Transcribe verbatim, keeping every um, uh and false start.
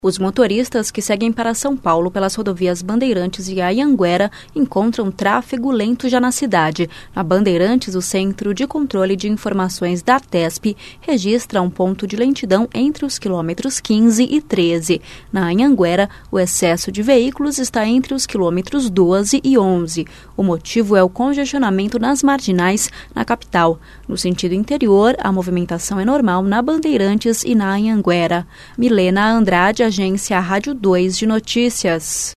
Os motoristas que seguem para São Paulo pelas rodovias Bandeirantes e Anhanguera encontram tráfego lento já na cidade. Na Bandeirantes, o Centro de Controle de Informações da ATESP registra um ponto de lentidão entre os quilômetros quinze e treze. Na Anhanguera, o excesso de veículos está entre os quilômetros doze e onze. O motivo é o congestionamento nas marginais na capital. No sentido interior, a movimentação é normal na Bandeirantes e na Anhanguera. Milena Andrade, Agência Rádio dois de Notícias.